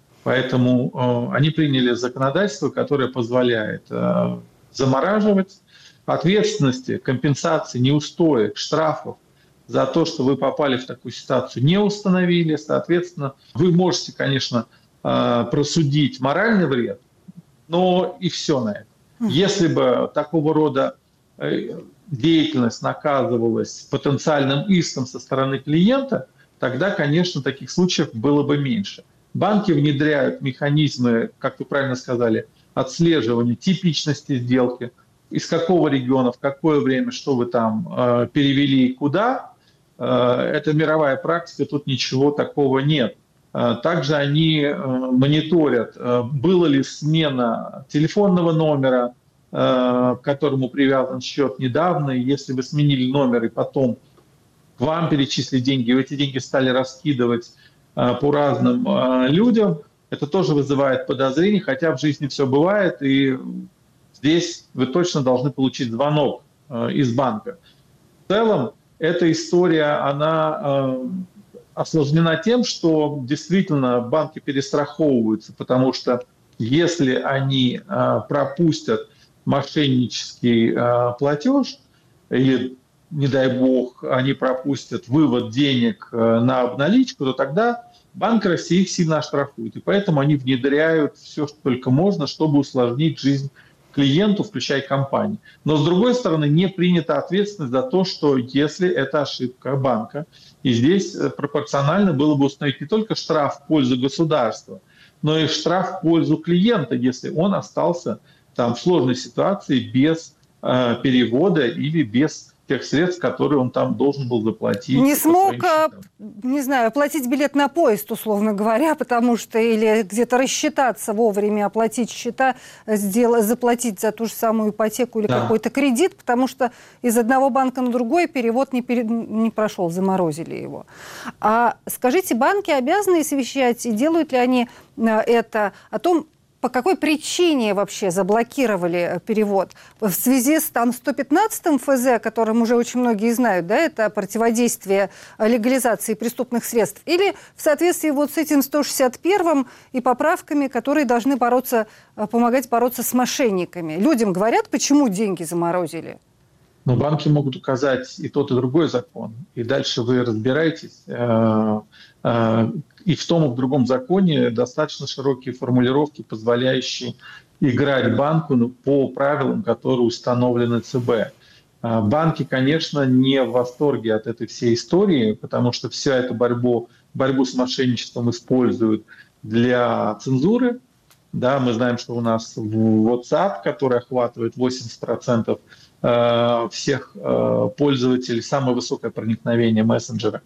Поэтому они приняли законодательство, которое позволяет замораживать ответственности, компенсации, неустоек, штрафов за то, что вы попали в такую ситуацию, не установили. Соответственно, вы можете, конечно, просудить моральный вред, но и все на этом. Если бы такого рода деятельность наказывалась потенциальным иском со стороны клиента, тогда, конечно, таких случаев было бы меньше. Банки внедряют механизмы, как вы правильно сказали, отслеживания типичности сделки, из какого региона, в какое время, что вы там перевели и куда. Это мировая практика, тут ничего такого нет. Также они мониторят, была ли смена телефонного номера, к которому привязан счет недавно. И если вы сменили номер и потом к вам перечислили деньги, и эти деньги стали раскидывать по разным людям, это тоже вызывает подозрения, хотя в жизни все бывает, и здесь вы точно должны получить звонок из банка. В целом, эта история, она осложнена тем, что действительно банки перестраховываются, потому что если они пропустят мошеннический платеж, или, не дай бог, они пропустят вывод денег на обналичку, то тогда Банк России их сильно оштрафует. И поэтому они внедряют все, что только можно, чтобы усложнить жизнь клиенту, включая компании. Но, с другой стороны, не принята ответственность за то, что если это ошибка банка, и здесь пропорционально было бы установить не только штраф в пользу государства, но и штраф в пользу клиента, если он остался там в сложной ситуации без перевода или без тех средств, которые он там должен был заплатить. Не смог, не знаю, оплатить билет на поезд, условно говоря, потому что или где-то рассчитаться вовремя, оплатить счета, заплатить за ту же самую ипотеку или какой-то кредит, потому что из одного банка на другой перевод не прошел, заморозили его. А скажите, банки обязаны извещать, и делают ли они это о том, по какой причине вообще заблокировали перевод? В связи с 115-м ФЗ, о котором уже очень многие знают, да, это противодействие легализации преступных средств, или в соответствии вот с этим 161-м и поправками, которые должны помогать бороться с мошенниками? Людям говорят, почему деньги заморозили? Но банки могут указать и тот, и другой закон. И дальше вы разбираетесь. И в том, и в другом законе достаточно широкие формулировки, позволяющие играть банку по правилам, которые установлены ЦБ. Банки, конечно, не в восторге от этой всей истории, потому что всю эту борьбу с мошенничеством используют для цензуры. Да, мы знаем, что у нас WhatsApp, который охватывает 80% всех пользователей, самое высокое проникновение мессенджера,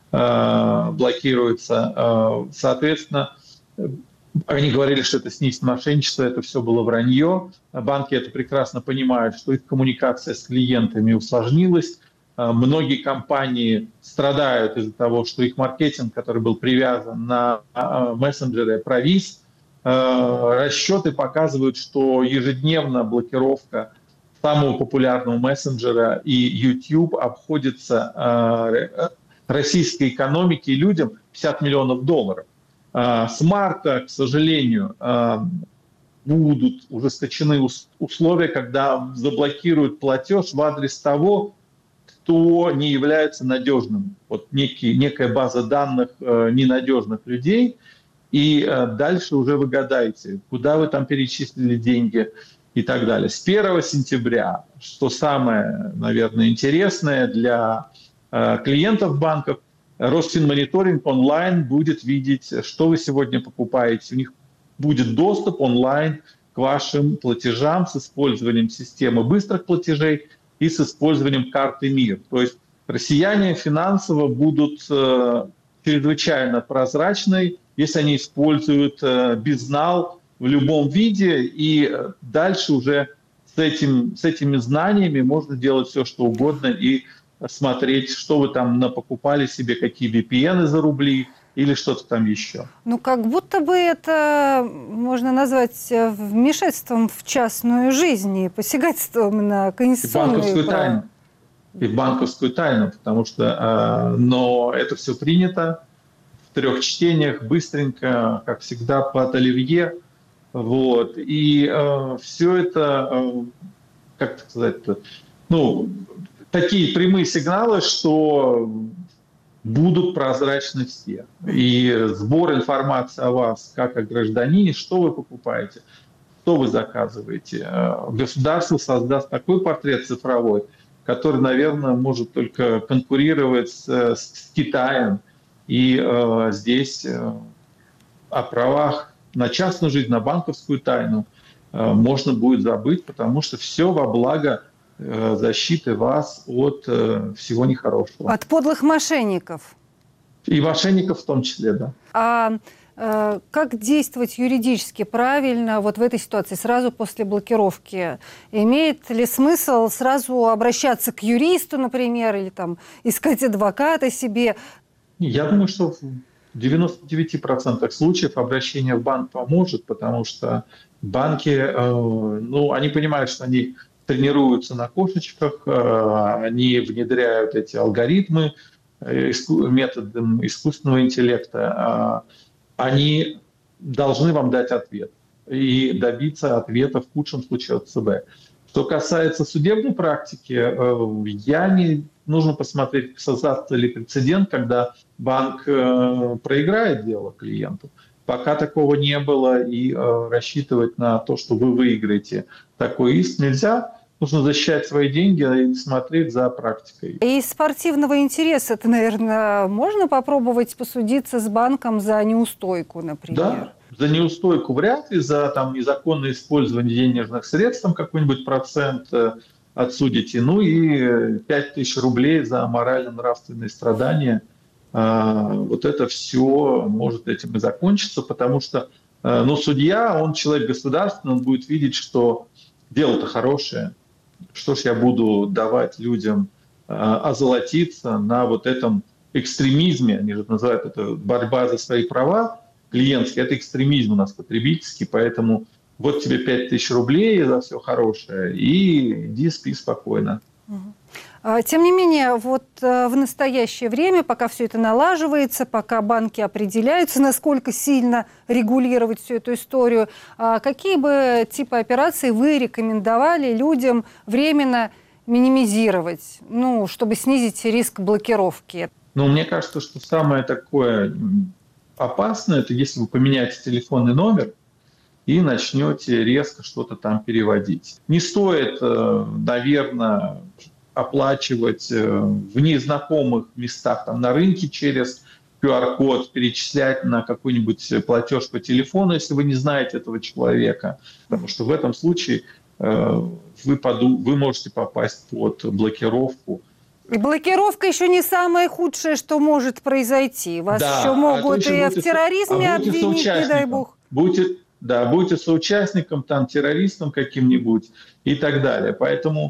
блокируется. Соответственно, они говорили, что это снизит мошенничество, это все было вранье. Банки это прекрасно понимают, что их коммуникация с клиентами усложнилась. Многие компании страдают из-за того, что их маркетинг, который был привязан на мессенджеры, провис. Расчеты показывают, что ежедневно блокировка самого популярного мессенджера и YouTube обходится российской экономике и людям $50 миллионов. С марта, к сожалению, будут ужесточены условия, когда заблокируют платеж в адрес того, кто не является надежным. Вот некая база данных ненадежных людей. И дальше уже вы гадаете, куда вы там перечислили деньги и так далее. С 1 сентября, что самое, наверное, интересное для клиентов банков, Росфинмониторинг онлайн будет видеть, что вы сегодня покупаете. У них будет доступ онлайн к вашим платежам с использованием системы быстрых платежей и с использованием карты МИР. То есть россияне финансово будут чрезвычайно прозрачны, если они используют безнал в любом виде, и дальше уже с этими знаниями можно делать все, что угодно, и смотреть, что вы там напокупали себе, какие VPN за рубли, или что-то там еще. Ну, как будто бы это можно назвать вмешательством в частную жизнь и посягательством на конституционные права. И в банковскую тайну, потому что но это все принято в 3 чтениях, быстренько, как всегда, под оливье. Вот. И все это, как сказать-то, такие прямые сигналы, что будут прозрачны все. И сбор информации о вас, как о гражданине, что вы покупаете, что вы заказываете. Государство создаст такой портрет цифровой, который, наверное, может только конкурировать с Китаем. И здесь о правах на частную жизнь, на банковскую тайну можно будет забыть, потому что все во благо защиты вас от всего нехорошего. От подлых мошенников. И мошенников в том числе, да. А как действовать юридически правильно вот в этой ситуации, сразу после блокировки? Имеет ли смысл сразу обращаться к юристу, например, или там искать адвоката себе? Я думаю, что в 99% случаев обращение в банк поможет, потому что банки, они понимают, что они тренируются на кошечках, они внедряют эти алгоритмы методом искусственного интеллекта. Они должны вам дать ответ и добиться ответа в худшем случае от ЦБ. Что касается судебной практики, нужно посмотреть, создастся ли прецедент, когда банк проиграет дело клиенту. Пока такого не было, и рассчитывать на то, что вы выиграете такой иск, нельзя. Нужно защищать свои деньги и смотреть за практикой. И из спортивного интереса, это, наверное, можно попробовать посудиться с банком за неустойку, например? Да, за неустойку вряд ли, за незаконное использование денежных средств, какой-нибудь процент отсудите. И 5000 рублей за морально-нравственные страдания. Вот это все может этим и закончиться, потому что судья, он человек государственный, он будет видеть, что дело-то хорошее. Что ж я буду давать людям озолотиться на вот этом экстремизме, они же называют это борьба за свои права клиентские, это экстремизм у нас потребительский, поэтому вот тебе 5000 рублей за все хорошее, и иди спи спокойно. Тем не менее, вот в настоящее время, пока все это налаживается, пока банки определяются, насколько сильно регулировать всю эту историю, какие бы типы операций вы рекомендовали людям временно минимизировать, чтобы снизить риск блокировки? Мне кажется, что самое такое опасное, это если вы поменяете телефонный номер и начнете резко что-то там переводить. Не стоит, наверное, оплачивать в незнакомых местах, на рынке через QR-код, перечислять на какой-нибудь платеж по телефону, если вы не знаете этого человека. Потому что в этом случае вы можете попасть под блокировку. И блокировка еще не самое худшее, что может произойти. Вас еще могут и в терроризме обвинить, не дай бог. Будете соучастником, террористом каким-нибудь и так далее. Поэтому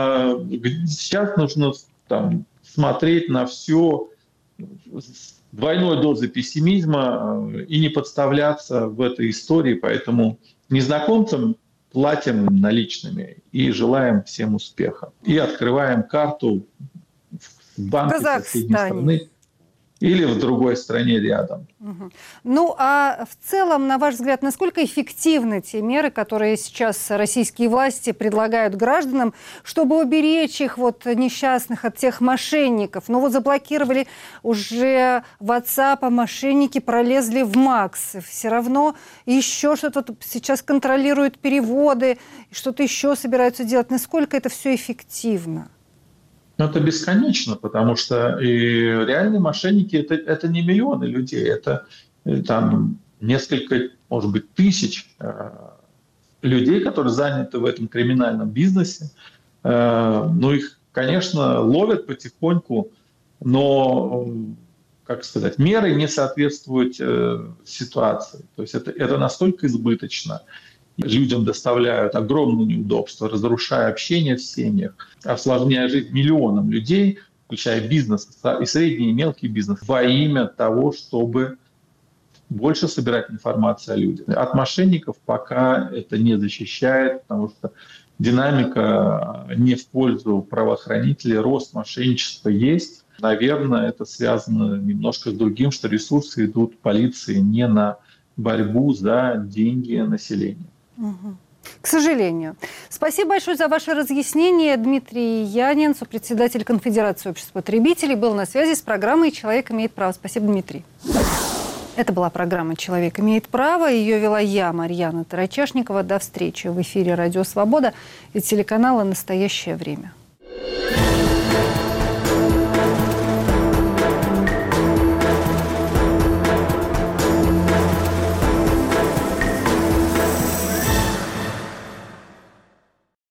сейчас нужно смотреть на все с двойной дозой пессимизма и не подставляться в этой истории. Поэтому незнакомцам платим наличными и желаем всем успеха. И открываем карту в банке соседней страны или в другой стране рядом. А в целом, на ваш взгляд, насколько эффективны те меры, которые сейчас российские власти предлагают гражданам, чтобы уберечь их несчастных от тех мошенников? Заблокировали уже WhatsApp, а мошенники пролезли в Макс. Все равно еще что-то сейчас контролируют переводы, что-то еще собираются делать. Насколько это все эффективно? Это бесконечно, потому что и реальные мошенники это не миллионы людей, это несколько, может быть, тысяч людей, которые заняты в этом криминальном бизнесе. Их, конечно, ловят потихоньку, но, меры не соответствуют ситуации. То есть это настолько избыточно. Людям доставляют огромные неудобства, разрушая общение в семьях, осложняя жизнь миллионам людей, включая бизнес, и средний и мелкий бизнес, во имя того, чтобы больше собирать информацию о людях. От мошенников пока это не защищает, потому что динамика не в пользу правоохранителей, рост мошенничества есть. Наверное, это связано немножко с другим, что ресурсы идут полиции не на борьбу за деньги населения. К сожалению. Спасибо большое за ваше разъяснение. Дмитрий Янин, сопредседатель Конфедерации обществ потребителей, был на связи с программой «Человек имеет право». Спасибо, Дмитрий. Это была программа «Человек имеет право». Ее вела я, Марьяна Тарачешникова. До встречи в эфире «Радио Свобода» и телеканала «Настоящее время».